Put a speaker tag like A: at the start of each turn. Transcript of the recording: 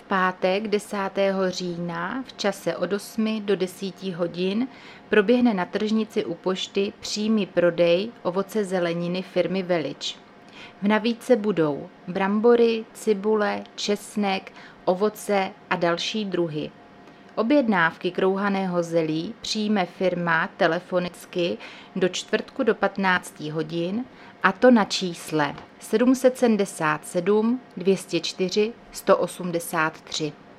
A: pátek 10. října v čase od 8 do 10 hodin proběhne na tržnici u pošty přímý prodej ovoce zeleniny firmy Velič. V nabídce budou brambory, cibule, česnek, ovoce a další druhy. Objednávky krouhaného zelí přijme firma telefonicky do čtvrtku do 15 hodin, a to na čísle 777 204 183.